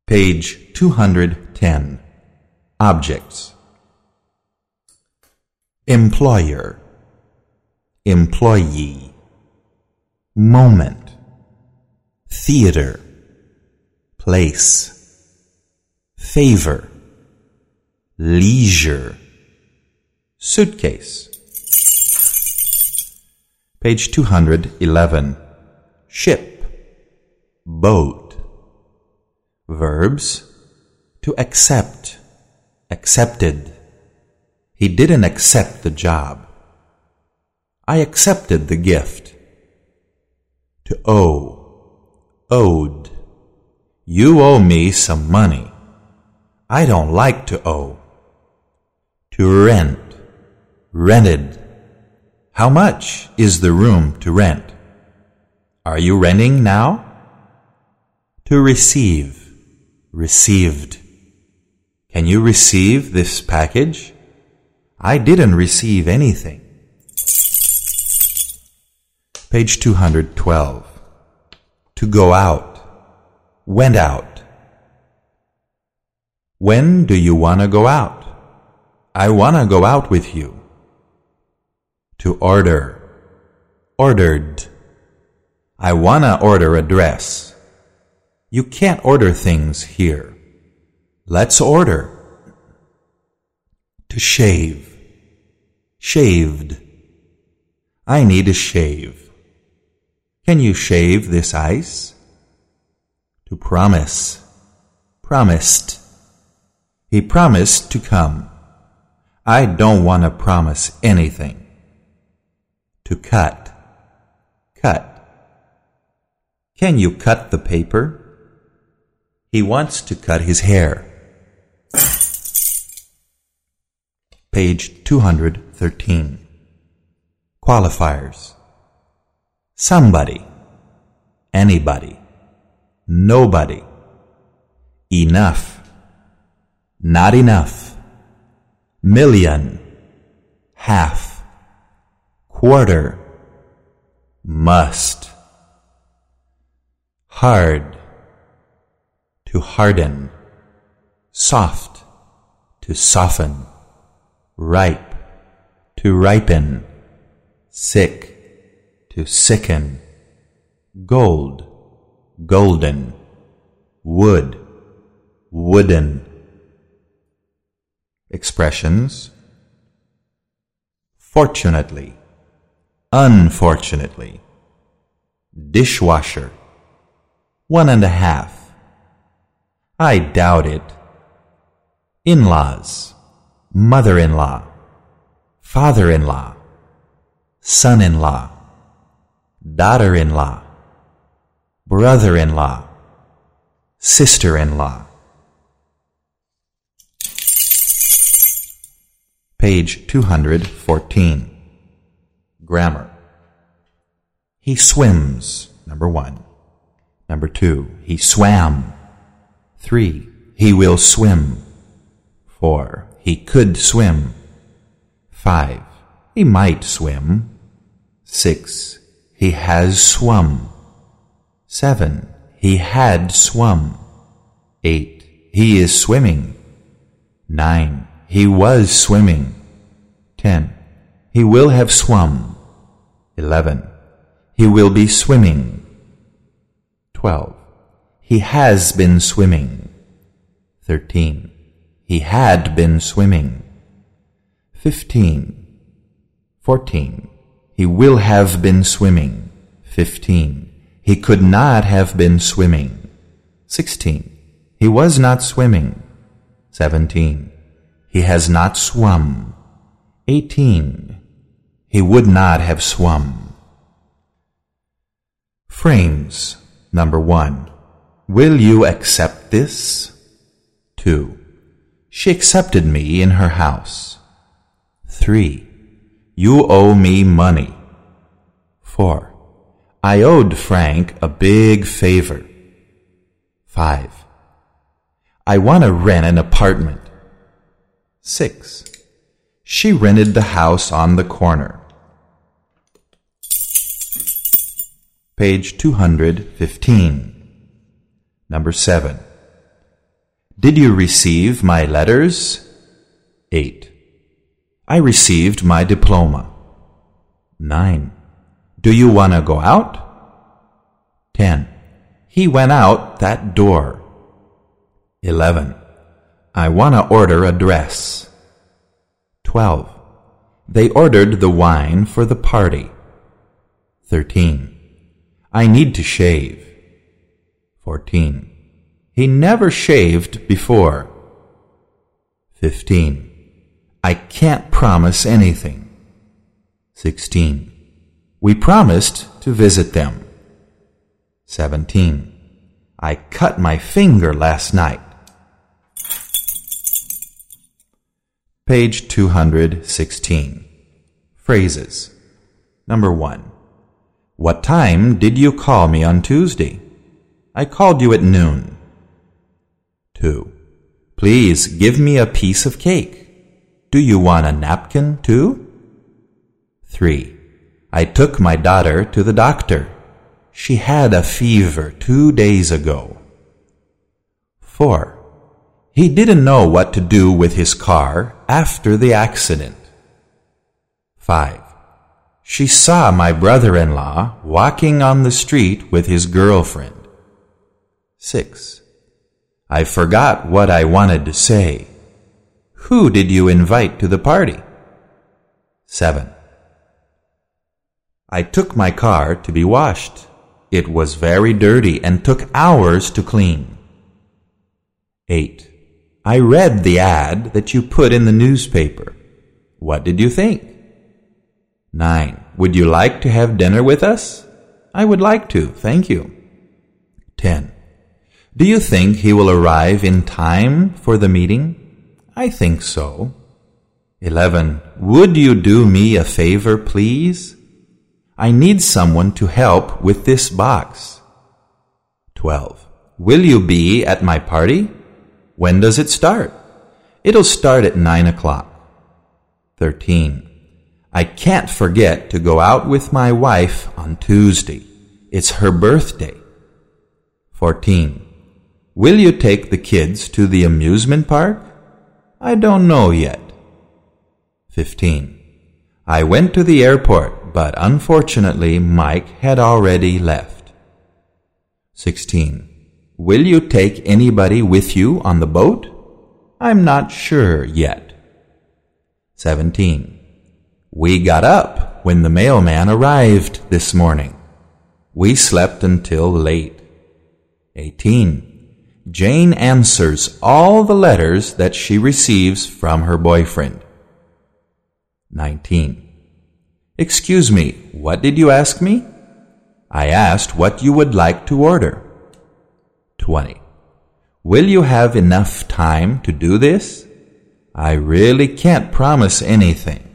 Page 210. Objects. Employer, employee. Moment, theater, place. Favor, leisure. Suitcase. Page 211. Ship, boat. Verbs. To accept, accepted. He didn't accept the job. I accepted the gift. To owe, owed. You owe me some money. I don't like to owe. To rent, rented. How much is the room to rent? Are you renting now? To receive, received. Can you receive this package? I didn't receive anything. Page 212. To go out, went out. When do you want to go out? I want to go out with you. To order, ordered. I want to order a dress. You can't order things here. Let's order. To shave, shaved. I need a shave. Can you shave this ice? To promise, promised. He promised to come. I don't want to promise anything. To cut, cut. Can you cut the paper? He wants to cut his hair. Page 213. Qualifiers. Somebody, anybody, nobody. Enough, not enough. Million, half. Quarter, must. Hard, to harden. Soft, to soften. Ripe, to ripen. Sick, to sicken. Gold, golden. Wood, wooden. Expressions. Fortunately, unfortunately. Dishwasher, 1.5. I doubt it. In-laws, mother-in-law, father-in-law, son-in-law, daughter-in-law, brother-in-law, sister-in-law. Page 214. Grammar. He swims, number 1. Number 2, he swam. 3, he will swim. 4, he could swim. 5, he might swim. 6, he has swum. 7, he had swum. 8, he is swimming. 9, he was swimming. 10, he will have swum. 11, he will be swimming. 12, he has been swimming. 13, he had been swimming. 15, 14, he will have been swimming. 15, he could not have been swimming. 16, he was not swimming. 17, he has not swum. 18, he would not have swum. Frames. Number 1, will you accept this? 2, she accepted me in her house. 3, you owe me money. 4, I owed Frank a big favor. 5, I want to rent an apartment. 6, she rented the house on the corner. Page 215. Number 7. Did you receive my letters? 8. I received my diploma. 9. Do you want to go out? 10. He went out that door. 11. I want to order a dress. 12. They ordered the wine for the party. 13. I need to shave. 14. He never shaved before. 15. I can't promise anything. 16. We promised to visit them. 17. I cut my finger last night. Page 216. Phrases. Number 1. What time did you call me on Tuesday? I called you at noon. 2. Please give me a piece of cake. Do you want a napkin too? 3. I took my daughter to the doctor. She had a fever 2 days ago. 4. He didn't know what to do with his car after the accident. 5. She saw my brother-in-law walking on the street with his girlfriend. 6. I forgot what I wanted to say. Who did you invite to the party? 7. I took my car to be washed. It was very dirty and took hours to clean. 8. I read the ad that you put in the newspaper. What did you think? 9. Would you like to have dinner with us? I would like to, thank you. 10. Do you think he will arrive in time for the meeting? I think so. 11. Would you do me a favor, please? I need someone to help with this box. 12. Will you be at my party? When does it start? It'll start at 9 o'clock. 13. I can't forget to go out with my wife on Tuesday. It's her birthday. 14. Will you take the kids to the amusement park? I don't know yet. 15. I went to the airport, but unfortunately Mike had already left. 16. Will you take anybody with you on the boat? I'm not sure yet. 17. We got up when the mailman arrived this morning. We slept until late. 18. Jane answers all the letters that she receives from her boyfriend. 19. Excuse me, what did you ask me? I asked what you would like to order. 20. Will you have enough time to do this? I really can't promise anything.